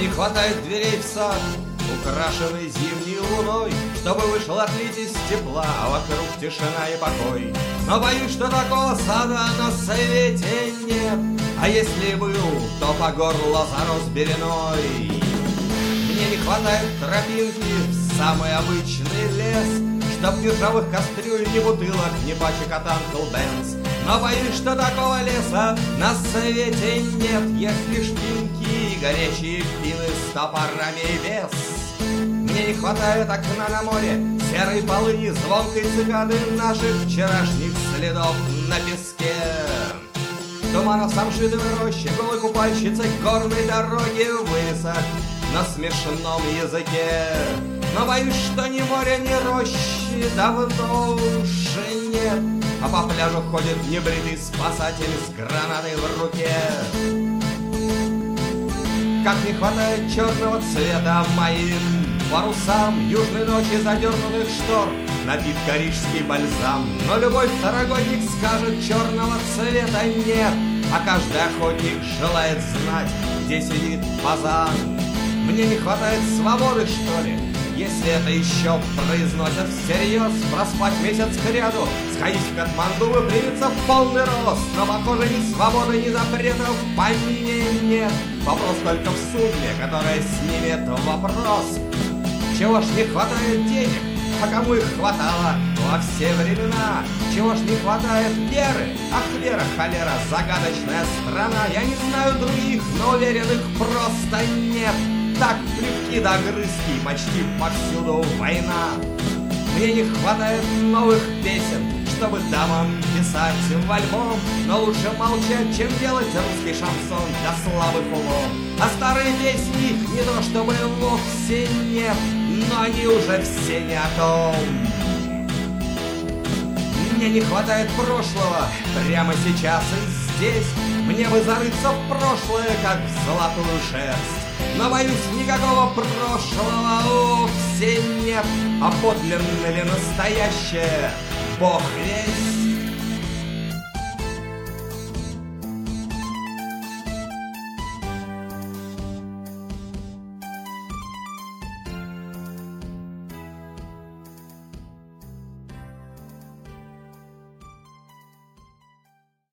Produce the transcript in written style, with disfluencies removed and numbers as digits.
Мне не хватает дверей в сад, украшенный зимней луной, чтобы вышел отлить из тепла, а вокруг тишина и покой. Но боюсь, что такого сада на свете нет, а если был, то по горло зарос беленой. Мне не хватает тропинки в самый обычный лес, чтоб ни ржавых кастрюль, ни бутылок, ни пачек от Uncle Ben's. Но боюсь, что такого леса на свете нет, если шпинки и горячие пины с топорами и без. Мне не хватает окна на море, серой полыни, звонкой цикады, наших вчерашних следов на песке. Тумана в самшитовой роще, голой купальщицей горной дороги вывесок на смешном языке. Но боюсь, что ни моря, ни рощи давно уже нет, а по пляжу ходит небритый спасатель с гранатой в руке. Как не хватает черного цвета моим парусам, южной ночи задернутых штор напит парижский бальзам. Но любой второгодник скажет, черного цвета нет, а каждый охотник желает знать, где сидит фазан. Мне не хватает свободы, что ли, если это еще произносят всерьез. Проспать месяц кряду, сходить в Катманду, выпрямиться в полный рост. Но, похоже, ни свободы, ни запретов в помине нет. Вопрос только в судьбе, которая снимет вопрос. Чего ж не хватает денег, а кому их хватало во все времена? Чего ж не хватает веры? Ах, вера, холера, загадочная страна. Я не знаю других, но уверен, их просто нет. Так плевки до огрызки, почти повсюду война. Мне не хватает новых песен, чтобы дамам писать в альбом. Но лучше молчать, чем делать русский шансон для слабых умов. А старые песни их не то чтобы вовсе нет, но они уже все не о том. Мне не хватает прошлого прямо сейчас и здесь. Мне бы зарыться в прошлое, как в золотую шерсть. Но, боюсь, никакого прошлого вовсе нет, а подлинно ли настоящее, Бог весть.